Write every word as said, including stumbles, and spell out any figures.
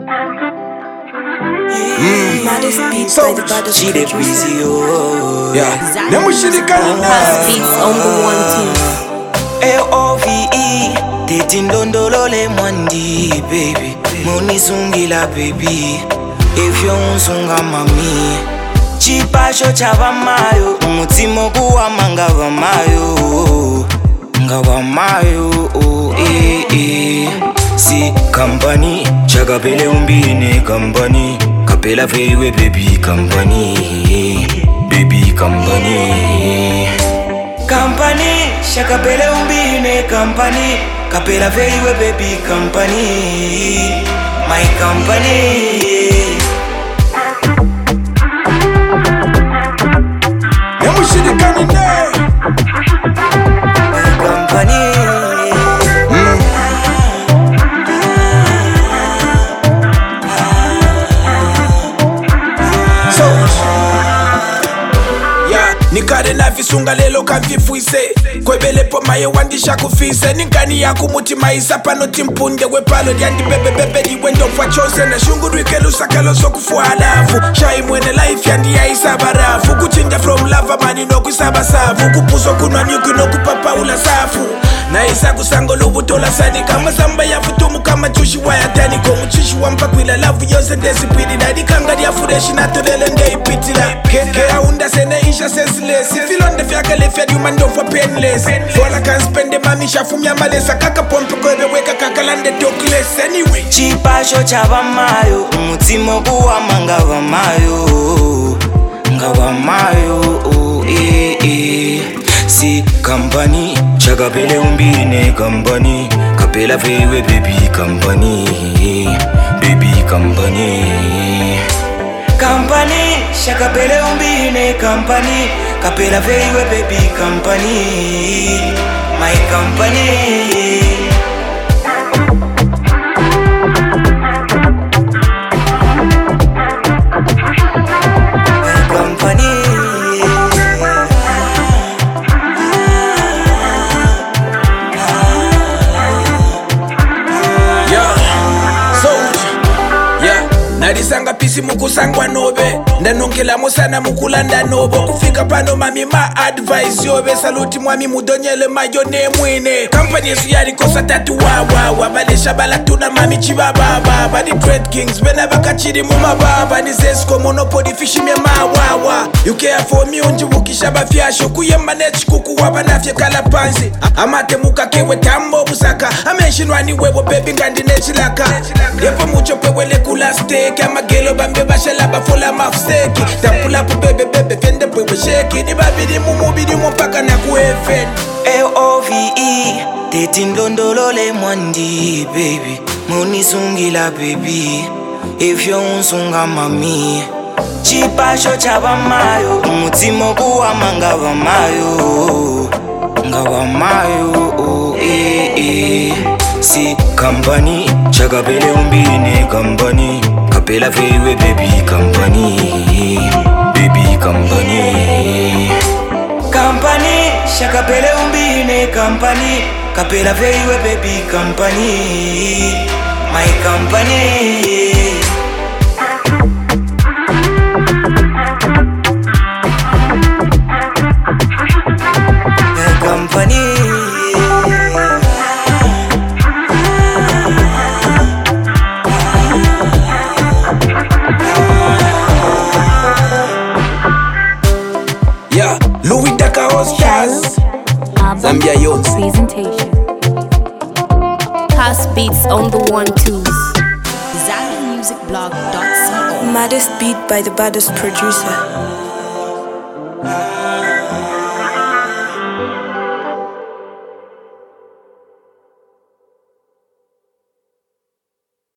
Mm. Maddest beats So, by the baddest she the producer. breezy, oh Yeah, them we should have got House beats on the one two. L O V E Teti ndondolole mwandi, baby Moni sungila, baby If you unsunga mami Chipasho chava mayo Umutima kuwa mangava mayo Ngava mayo, oh, eh, eh Si company Chakapele umbine company Kapela veiwe baby company Baby company Company Chakapele umbine company Kapela veiwe baby company My company them we should have got in there. My company nikade navisunga lelo kamvifuise kwebelepo maye wandisha kufise ninkani yaku mutima isa panoti mpunde wepalo lyandibebebebe liwendofwa chose nashungurikelusakalo sokufualafu shai mwene life yandiyaisa barafu kuchinja from lava mani nokwisaba safu kupuso kunwa nyuki nokupapaula safu naisa kusango lubutola sani kama samba ya futumu kama chushi wayatani komuchishi wampakwila lavu yose ndesipidi nadikanga lyafureshi natolele ndeipitila keke aunda sene isha senseless ifilonde fyakale fyaduma ndofwa painless fola can spend the money shafumya malesa kaka pompe kwebe weka kakalande talkless anyway chipasho chava mayo umutima kuwa mangava mayo ngava mayo, oh, eh, eh Si company Chakapele umbine company Kapela veiwe baby company Baby company Company Chakapele umbine company Kapela veiwe baby company My company Narisanga pisi mukusangwa nobe ndanongela musana mukulanda nobo kufika pano mami ma advice yobe saluti mwami mudonyele mayone mwine company yesu yarikosa tatu wawa wabalesha balatuna mami chibababa bani trade kings bena bakachiri mumababa ni zesko monopoly fishimye mawawa you care for me unjibukisha bafyasho kuyemba nechikuku wabanafye kala pansi amate mukakewe tambo busaka amenshinwani webo baby ngandi nechilaka yepo mucho pewele kula steak amagelo bambe bashala bafola mafseki tapula pu bebe bebe fende bwe sheki ni babiri mu mubiri mu paka na ku heaven L O V E Teti ndondolole mwandi, baby Moni sungila, baby If you unsunga mami Chipasho chava mayo umutima kuwa mangava mayo ngava mayo, oh, eh, eh Si company Chakapele umbine company Kapela veiwe baby company Baby company Company Chakapele umbine company Kapela veiwe baby company My company My company Louis Daka Ostaz Zambia Yonzi Presentation. House beats on the one twos. Zambia music blog dot co. Maddest beat by the baddest producer.